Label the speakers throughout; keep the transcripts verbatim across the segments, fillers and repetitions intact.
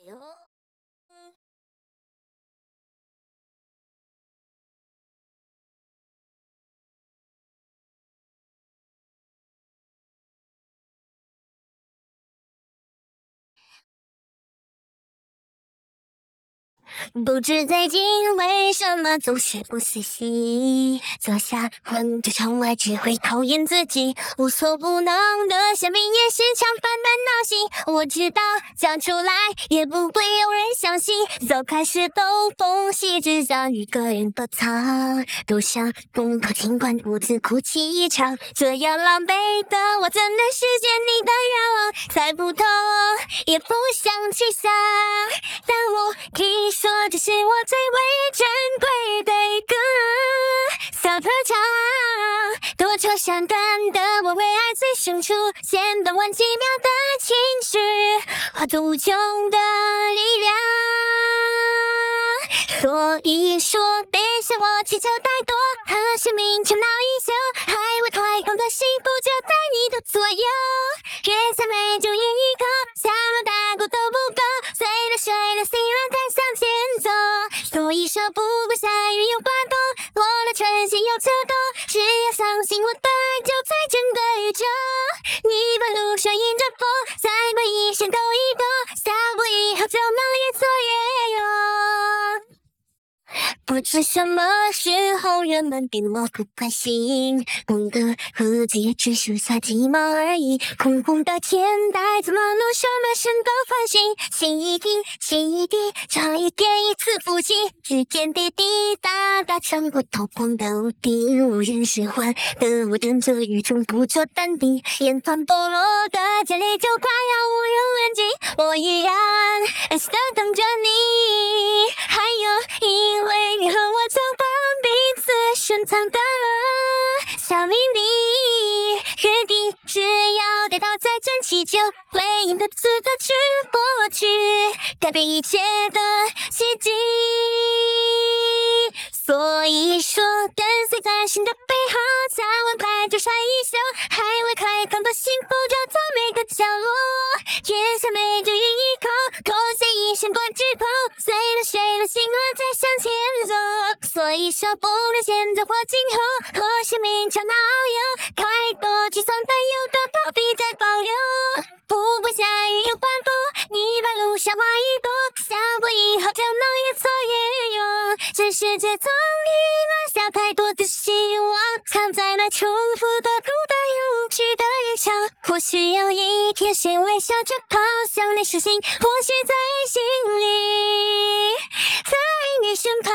Speaker 1: 哟。不知最近为什么总是不思议，坐下望着窗外只会讨厌自己，无所不能的生命也时常烦闷闹心。我知道讲出来也不会有人相信，走开时兜风戏，只想一个人躲藏，多想疯狂，尽管独自哭泣一场。这样狼狈的我怎能实现你的愿望？猜不透也不想去想，但我听说这是我最为珍贵的一个小特长，多愁善感的我为爱最深处显得万奇妙的情绪，化作无穷的力量。所以说别向我祈求太多，和生命吵闹一宿，还未开空的幸福就在你的左右，越想美就一口，想要大过都不够，随了水了心软再向前走。所以说不管下雨有刮风，我的春心有秋冬，只要相信我的爱就在整个宇宙。你把路上迎着风，再把一生都一过，下步以后就能越走越远。不知什么时候人们变得漠不关心，梦的盒子也只剩下鸡毛而已，空空的天带怎么能什么声都唤醒？心一滴情一滴，差一点一次复习，指尖滴滴答答，穿过透光的屋顶，无人使唤的我等着雨中不做淡定，眼泛剥落的眼泪就快要无人问津，我依然安心的等着你，还有因为你和我曾把彼此深藏的小秘密，约定只要跌倒再站起就会赢得自的去过去，改变一切的奇迹。所以说跟随在心的背后，早晚快就晒一宿，还未开放的幸福就在每个角落，越想美就一口，口水一声关之口，随了水了心乱再向前走。所以说不论现在或今后，和生命吵闹有开多沮丧担忧的逃避在保留，不管下雨有反复，你把路上画一朵，下步以后就能越走越远。这世界总已埋下太多的希望，藏在那重复的孤单又无趣的日常，或许有一天先微笑着跑向你视线，或许在心里，在你身旁。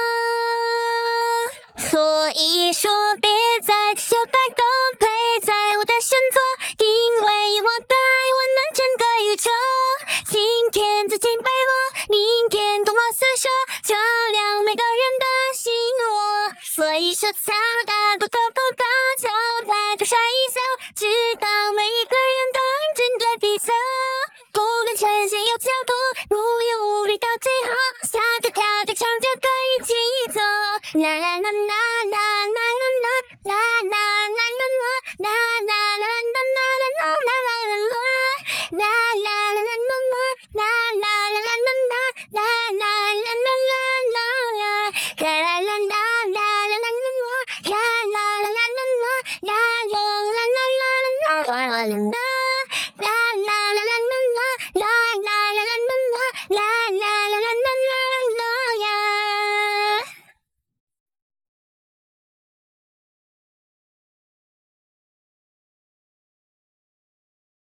Speaker 1: 所以说别再求太多，陪在我的身左，因为我的爱温暖整个宇宙，今天自尽被落，明天东方四射，照亮每个人的心窝。所以说草大不头不高，就在这晒一宿，直到每一个人都安静的低头，不管前线有角度，无忧无虑到最后，下着跳着唱着歌一起走，啦啦啦啦啦啦啦啦啦啦啦啦啦啦啦啦啦啦。